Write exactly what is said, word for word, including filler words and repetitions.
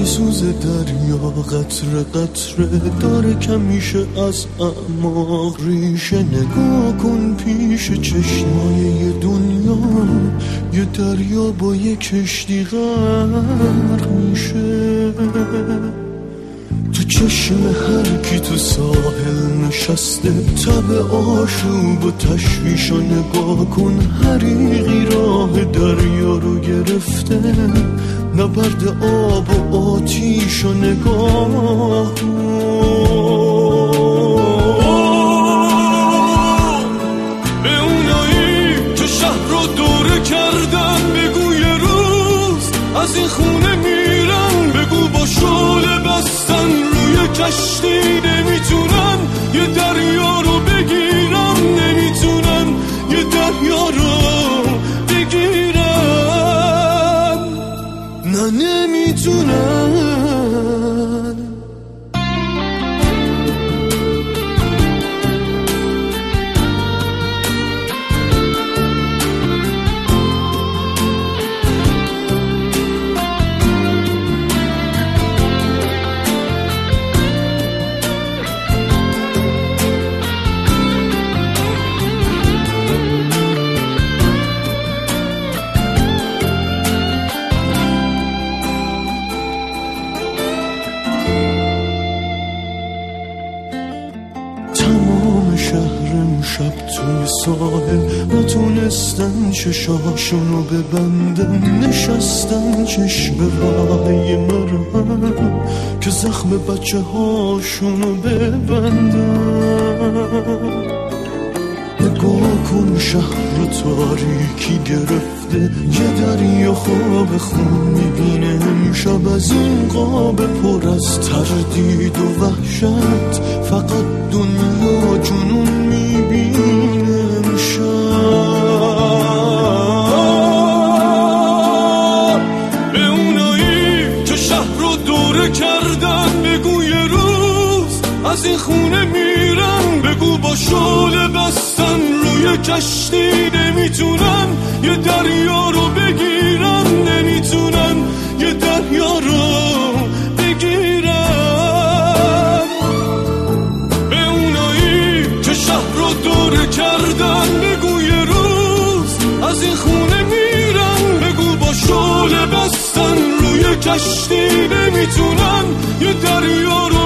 سوز دریا قطره قطره داره کمیشه از اعماق ریشه. نگاه کن پیش چشمای دنیا یه دریا با یه کشتی غرق میشه. تو چشم هر کی تو ساحل نشسته تب آشوب و تشویش رو نگاه کن. حریقی راه دریا رو گرفته نبرد آب و آتیش رو نگاه کن. به اونایی که شهر رو دوره کردن بگو یه روز از این خونه میرن. بگو با شعله بستن روی کشتی نمیتونن یه دریا رو بگیرن. نمیتونن یه دریا رو بگیرن. نه نمیتونن. تمام شهرم شب توی ساحل نتونستن چشاشونو ببندن. نشستن چشم رای مرهم که زخم بچه هاشونو ببندن. نگاه کن شهر تاریکی گرفته یه دریا خواب خون میبینه امشب. از این قاب پر از تردید و وحشت فقط دنیا جنون میبینه امشب. به اونایی که شهر رو دوره کردن بگو یه روز از این خونه میرن. بگو با شعله بستن روی کشتی نمیتونن یه دریا رو بگیرن. نمیتونن یه دریا رو بگیرن. به اونایی که شهر رو دوره کردن بگو یه روز از این خونه میرن. بگو با شعله بستن روی کشتی نمیتونن یه دریا رو